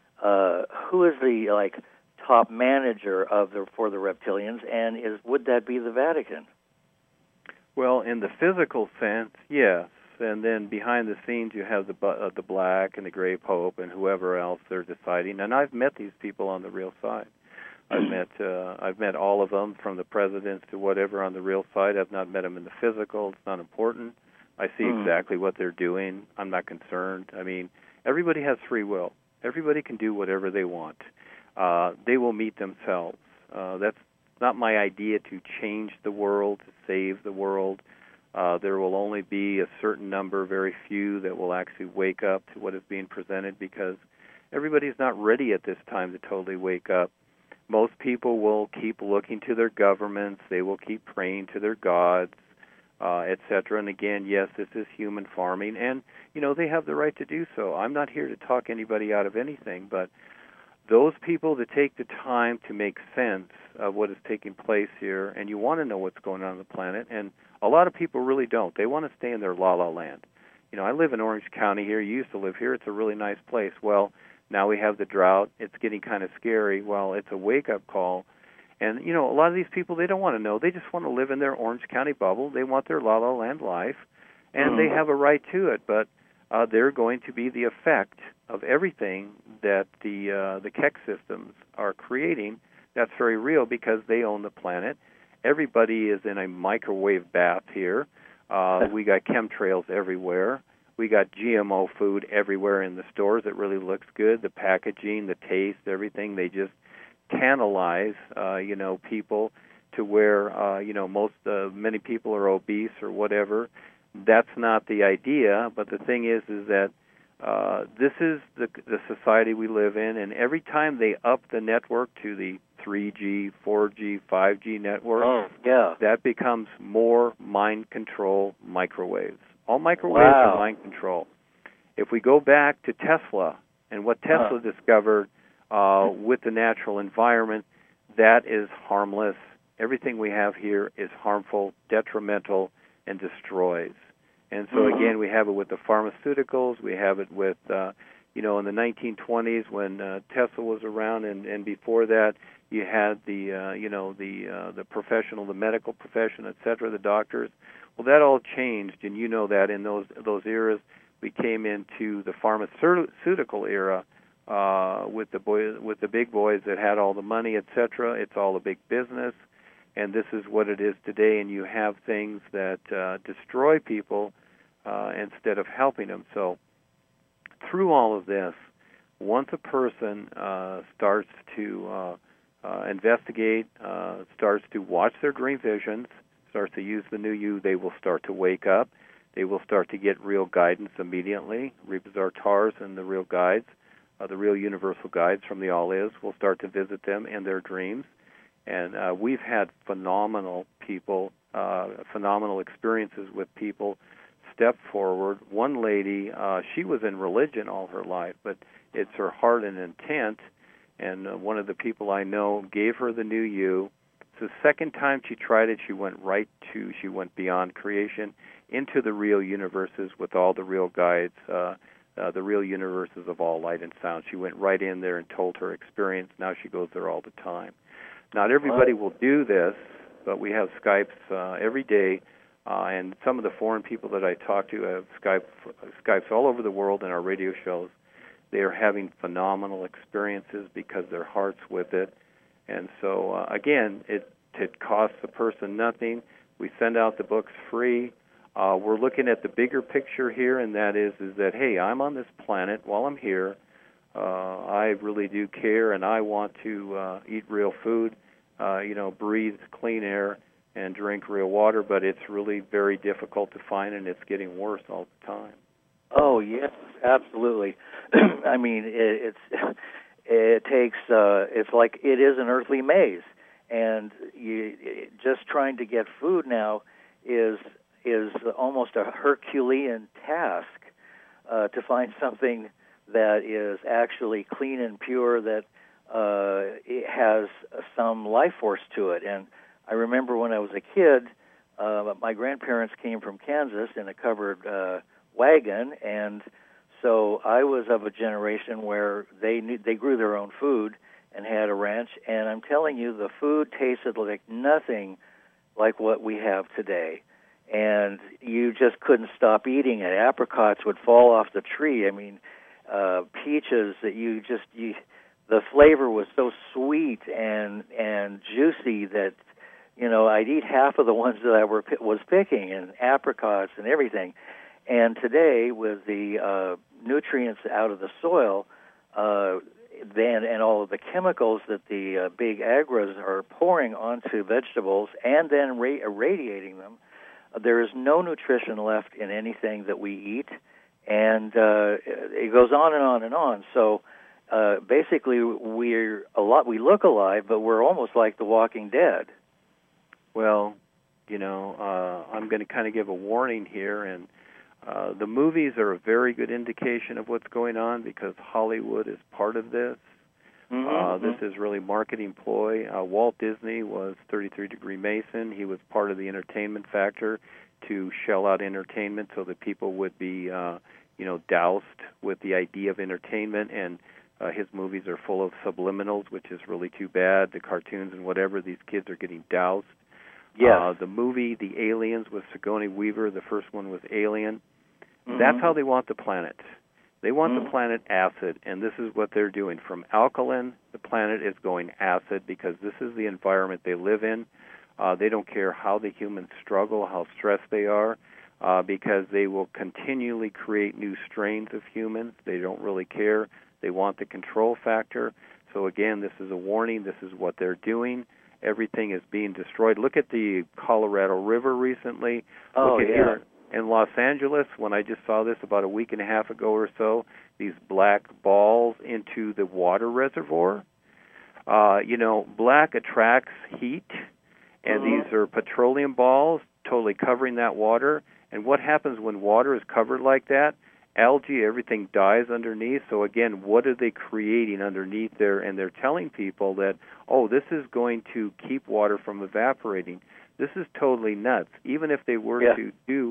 top manager for the reptilians, and would that be the Vatican? Well, in the physical sense, yes. And then behind the scenes, you have the Black and the Gray Pope and whoever else they're deciding. And I've met these people on the real side. I've met all of them, from the presidents to whatever, on the real side. I've not met them in the physical. It's not important. I see exactly what they're doing. I'm not concerned. I mean, everybody has free will. Everybody can do whatever they want. They will meet themselves. That's not my idea to change the world, to save the world. There will only be a certain number, very few, that will actually wake up to what is being presented, because everybody's not ready at this time to totally wake up. Most people will keep looking to their governments. They will keep praying to their gods, etc. And again, yes, this is human farming, and they have the right to do so. I'm not here to talk anybody out of anything, but those people that take the time to make sense of what is taking place here, and you want to know what's going on the planet, and a lot of people really don't. They want to stay in their la-la land. I live in Orange County here. You used to live here. It's a really nice place. Well, now we have the drought. It's getting kind of scary. Well, it's a wake-up call. And, a lot of these people, they don't want to know. They just want to live in their Orange County bubble. They want their la-la land life, and they have a right to it. But they're going to be the effect of everything that the Keck systems are creating. That's very real, because they own the planet. Everybody is in a microwave bath here. We got chemtrails everywhere. We got GMO food everywhere in the stores. It really looks good. The packaging, the taste, everything. They just tantalize, people to where, many people are obese or whatever. That's not the idea. But the thing is that this is the society we live in, and every time they up the network to the 3G, 4G, 5G network, that becomes more mind control microwaves. All microwaves are mind control. If we go back to Tesla and what Tesla discovered with the natural environment, that is harmless. Everything we have here is harmful, detrimental, and destroys. And so, again, we have it with the pharmaceuticals. We have it with, in the 1920s when Tesla was around, and before that, you had the professional, the medical profession, et cetera, the doctors. Well, that all changed, and that in those eras, we came into the pharmaceutical era with the big boys that had all the money, et cetera. It's all a big business. And this is what it is today, and you have things that destroy people instead of helping them. So through all of this, once a person starts to investigate, starts to watch their dream visions, starts to use the new you, they will start to wake up. They will start to get real guidance immediately. Rebbe Zartars and the real guides, the real universal guides from the All-Is will start to visit them in their dreams. And we've had phenomenal people, phenomenal experiences with people step forward. One lady, she was in religion all her life, but it's her heart and intent. And one of the people I know gave her the new you. The second time she tried it, she went beyond creation into the real universes with all the real guides, the real universes of all light and sound. She went right in there and told her experience. Now she goes there all the time. Not everybody will do this, but we have Skypes every day, and some of the foreign people that I talk to have Skypes all over the world in our radio shows. They are having phenomenal experiences because their heart's with it. And so, again, it costs the person nothing. We send out the books free. We're looking at the bigger picture here, and that is that, hey, I'm on this planet while I'm here. I really do care, and I want to eat real food, breathe clean air, and drink real water, but it's really very difficult to find, and it's getting worse all the time. Oh, yes, absolutely. I mean, it takes, it's like it is an earthly maze, and just trying to get food now is almost a Herculean task to find something that is actually clean and pure, that it has some life force to it. And I remember when I was a kid, my grandparents came from Kansas in a covered wagon, and so I was of a generation where they grew their own food and had a ranch, and I'm telling you, the food tasted like nothing like what we have today. And you just couldn't stop eating it. Apricots would fall off the tree. I mean, peaches that the flavor was so sweet and juicy that I'd eat half of the ones that I was picking, and apricots and everything. And today, with the nutrients out of the soil, and all of the chemicals that the big agros are pouring onto vegetables and then irradiating them, there is no nutrition left in anything that we eat, and it goes on and on and on. So basically, we look alive, but we're almost like the Walking Dead. Well, I'm going to kind of give a warning here, and the movies are a very good indication of what's going on because Hollywood is part of this. This is really marketing ploy. Walt Disney was 33 Degree Mason. He was part of the entertainment factor to shell out entertainment so that people would be, doused with the idea of entertainment. And his movies are full of subliminals, which is really too bad. The cartoons and whatever, these kids are getting doused. Yeah. The movie The Aliens with Sigourney Weaver, the first one was Alien. That's how they want the planet. They want the planet acid, and this is what they're doing. From alkaline, the planet is going acid because this is the environment they live in. They don't care how the humans struggle, how stressed they are, because they will continually create new strains of humans. They don't really care. They want the control factor. So again, this is a warning. This is what they're doing. Everything is being destroyed. Look at the Colorado River recently. Look at here in Los Angeles, when I just saw this about a week and a half ago or so, these black balls into the water reservoir. Black attracts heat, and these are petroleum balls totally covering that water. And what happens when water is covered like that? Algae, everything dies underneath. So again, what are they creating underneath there? And they're telling people that, this is going to keep water from evaporating. This is totally nuts. Even if they were to do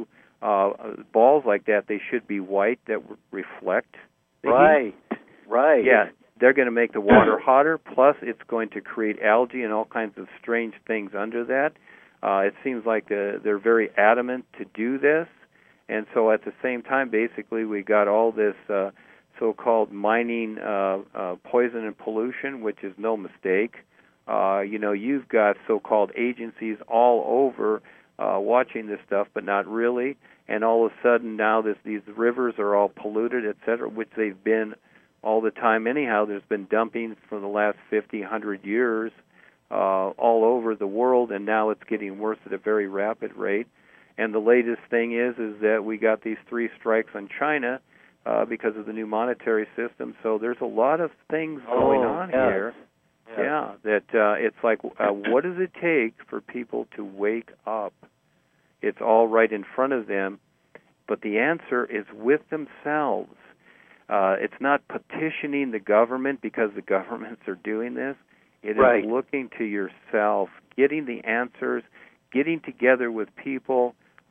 balls like that, they should be white that reflect the heat. Right. Yeah, they're going to make the water hotter, plus it's going to create algae and all kinds of strange things under that. It seems like they're very adamant to do this. And so at the same time, basically, we got all this so-called mining poison and pollution, which is no mistake. You've got so-called agencies all over watching this stuff, but not really. And all of a sudden now these rivers are all polluted, et cetera, which they've been all the time anyhow. There's been dumping for the last 50, 100 years all over the world, and now it's getting worse at a very rapid rate. And the latest thing is that we got these 3 strikes on China because of the new monetary system. So there's a lot of things going on here. Yeah, that it's like, what does it take for people to wake up? It's all right in front of them, but the answer is with themselves. It's not petitioning the government because the governments are doing this. It is looking to yourself, getting the answers, getting together with people,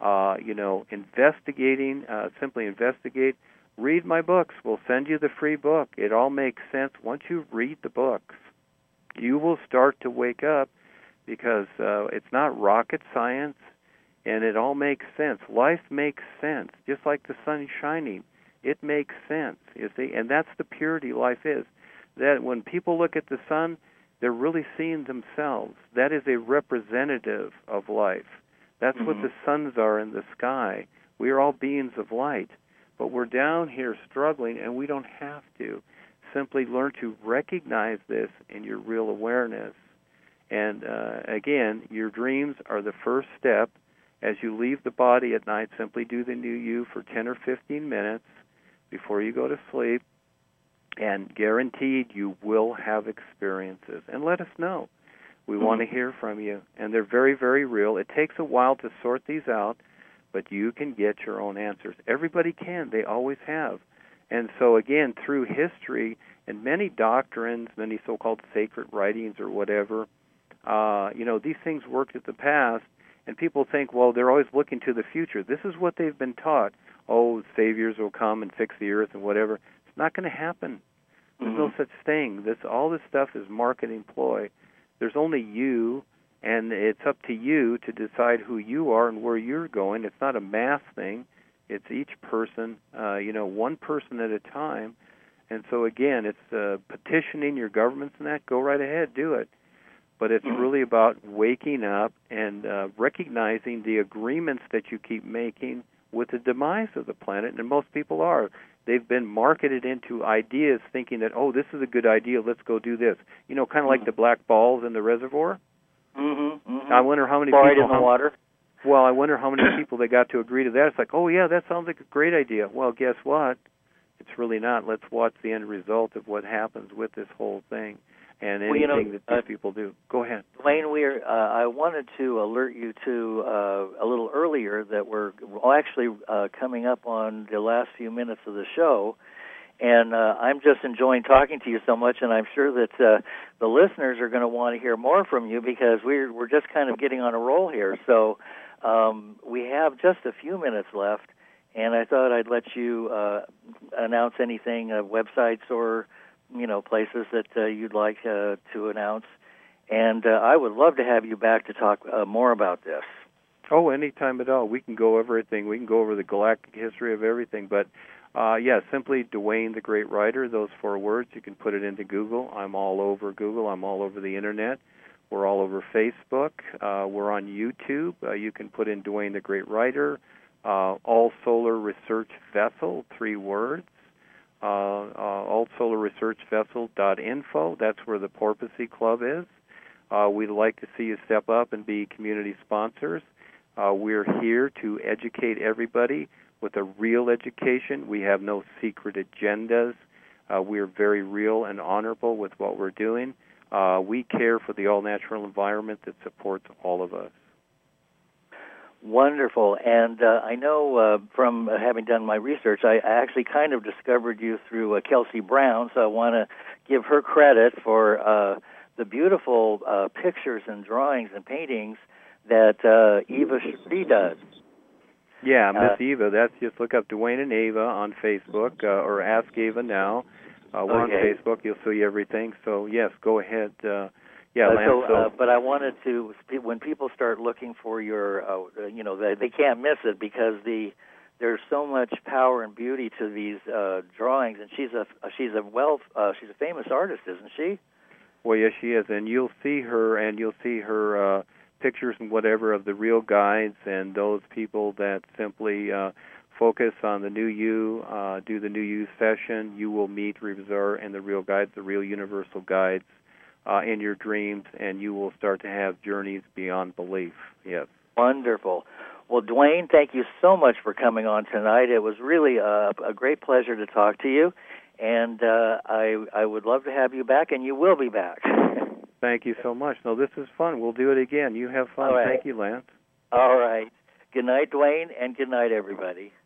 investigating, simply investigate. Read my books. We'll send you the free book. It all makes sense. Once you read the books, you will start to wake up because it's not rocket science, and it all makes sense. Life makes sense, just like the sun shining. It makes sense, you see, and that's the purity life is. That when people look at the sun, they're really seeing themselves. That is a representative of life. That's what the suns are in the sky. We are all beings of light, but we're down here struggling, and we don't have to. Simply learn to recognize this in your real awareness. And again, your dreams are the first step. As you leave the body at night, simply do the new you for 10 or 15 minutes before you go to sleep, and guaranteed you will have experiences. And let us know. We want to hear from you. And they're very, very real. It takes a while to sort these out, but you can get your own answers. Everybody can. They always have. And so, again, through history and many doctrines, many so-called sacred writings or whatever, these things worked at the past, and people think, well, they're always looking to the future. This is what they've been taught. Oh, saviors will come and fix the earth and whatever. It's not going to happen. There's no such thing. All this stuff is marketing ploy. There's only you, and it's up to you to decide who you are and where you're going. It's not a mass thing. It's each person, one person at a time. And so, again, it's petitioning your governments and that. Go right ahead, do it. but it's really about waking up and recognizing the agreements that you keep making with the demise of the planet, and most people are. They've been marketed into ideas thinking that, oh, this is a good idea, let's go do this. You know, kind of like the black balls in the reservoir. I wonder how many people... in the water. Well, I wonder how many people they got to agree to that. It's like, oh, yeah, that sounds like a great idea. Well, guess what? It's really not. Let's watch the end result of what happens with this whole thing and anything that these people do. Go ahead. Wayne, I wanted to alert you to a little earlier that we're actually coming up on the last few minutes of the show, and I'm just enjoying talking to you so much, and I'm sure that the listeners are going to want to hear more from you because we're just kind of getting on a roll here. So we have just a few minutes left, and I thought I'd let you announce anything, websites or places that you'd like to announce. And I would love to have you back to talk more about this. Oh, anytime at all. We can go over everything. We can go over the galactic history of everything. But, simply Dwayne the Great Writer, those 4 words. You can put it into Google. I'm all over Google. I'm all over the Internet. We're all over Facebook. We're on YouTube. You can put in Dwayne the Great Writer, All Solar Research Vessel, 3 words. allsolarresearchvessel.info. That's where the Porpoisey Club is. We'd like to see you step up and be community sponsors. We're here to educate everybody with a real education. We have no secret agendas. We're very real and honorable with what we're doing. We care for the all-natural environment that supports all of us. Wonderful. And I know from having done my research, I actually kind of discovered you through Kelsey Brown, so I want to give her credit for the beautiful pictures and drawings and paintings that Eva Cherie does. Yeah, Miss Eva. That's just look up Dwayne and Eva on Facebook or Ask Eva now. We're on Facebook. You'll see everything. So, yes, go ahead. Lance. But I wanted to, when people start looking for your, they can't miss it because there's so much power and beauty to these drawings, and she's a famous artist, isn't she? Well, yes, she is, and you'll see her pictures and whatever of the real guides and those people that simply focus on the new you, do the new you session. You will meet Rivazar and the real guides, the real universal guides. In your dreams, and you will start to have journeys beyond belief. Yes. Wonderful. Well, Dwayne, thank you so much for coming on tonight. It was really a great pleasure to talk to you, and I would love to have you back, and you will be back. Thank you so much. No, this is fun. We'll do it again. You have fun. All right. Thank you, Lance. All right. Good night, Dwayne, and good night, everybody.